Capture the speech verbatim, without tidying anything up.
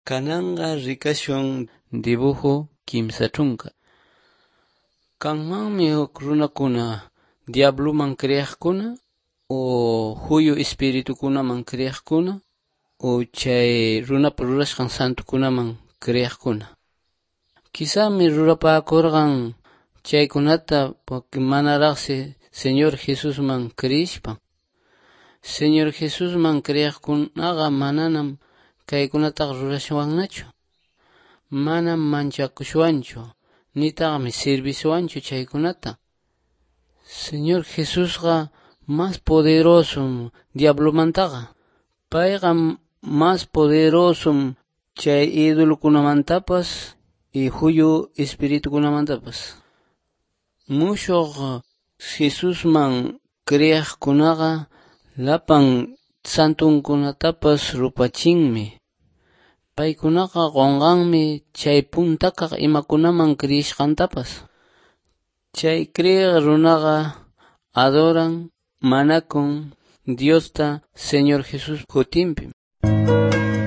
Kananga rikashun dibujo kimsa chunka. Kanmanmi huk runakuna diabluman kriyiqkuna o huyu espiritukunaman kriyiqkuna o chay runapa rurashqan santukunaman kriyiqkuna. Quizami rurapakurqan chaykunata porque manaraqsi Señor Jesusman kriyishpa. Señor Jesusman kriyiqkunaqa mananam kaykunataqa rurashwannachu. Manam manchakushwanchu, nitaqmi sirvisuwanchu chaykunata. Señor Jesusqa más poderosum diablomantaqa. Payqa más poderosum chay idolukunamantapas y huyu espiritukunamantapas. Mushuq Jesusman kriyiqkunaqa lapan santunkunatapas rupachinmi. Paykunaqa qunqanmi chay puntakaq imakunaman kriyishqantapas. Chay kriyiq runaqa adoran, manakun Diosta Señor Jesus hutinpi.